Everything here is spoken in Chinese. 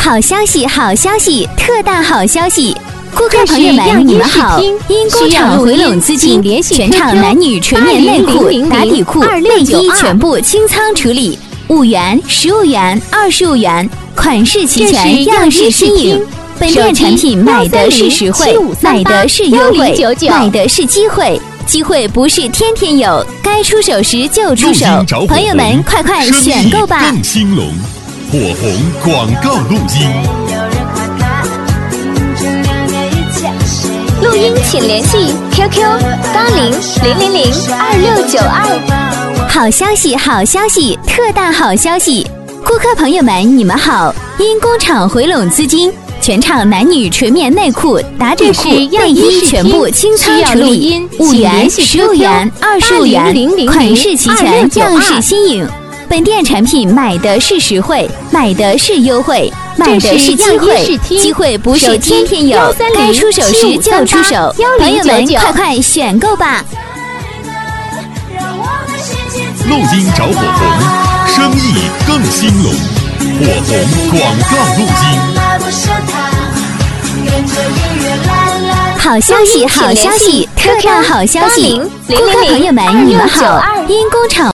好消息，好消息，特大好消息！顾客朋友们，你们好！因工厂回笼资金，全场男女纯棉内裤、打底裤、内衣全部清仓处理，5元、15元、25元，款式齐全，样式新颖。本店产品买的是实惠，买的是优惠，买的是机会。机会不是天天有，该出手时就出手。朋友们，快快选购吧！ 更兴隆，火红广告录音。 录音请联系 QQ8000022692。 好消息，好消息，特大好消息！顾客朋友们，你们好！因工厂回笼资金，全场男女纯棉内裤、打底裤、内衣全部清仓处理，5元、15元、25元，款式齐全，样式新颖。本店产品买的是实惠，买的是优惠，买的是机会。机会不是天天有，该出手时就出手。朋友们，快快选购吧！ 录音找火红，生意更兴隆。火红广告录音。 好消息，好消息，特大好消息！顾客朋友们，你们好！因工厂